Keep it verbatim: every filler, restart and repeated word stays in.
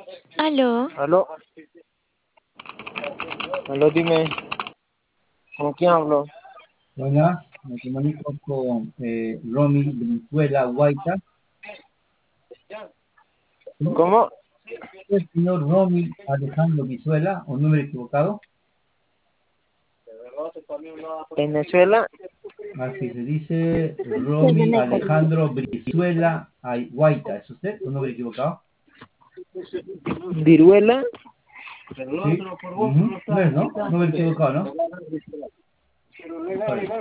Aló, Aló, aló, dime, ¿con quién hablo? Buenas, me comunico con eh, Romy Venezuela Guaita. ¿Sí? ¿Cómo? ¿El señor Romy Alejandro Vizuela o número equivocado? ¿Venezuela? Así se dice Romy Alejandro Brizuela Ay- Guaita. ¿Es usted o número equivocado? ¿Viruela? Sí. Ujú. No es, ¿no? Número equivocado, ¿no? Correcto.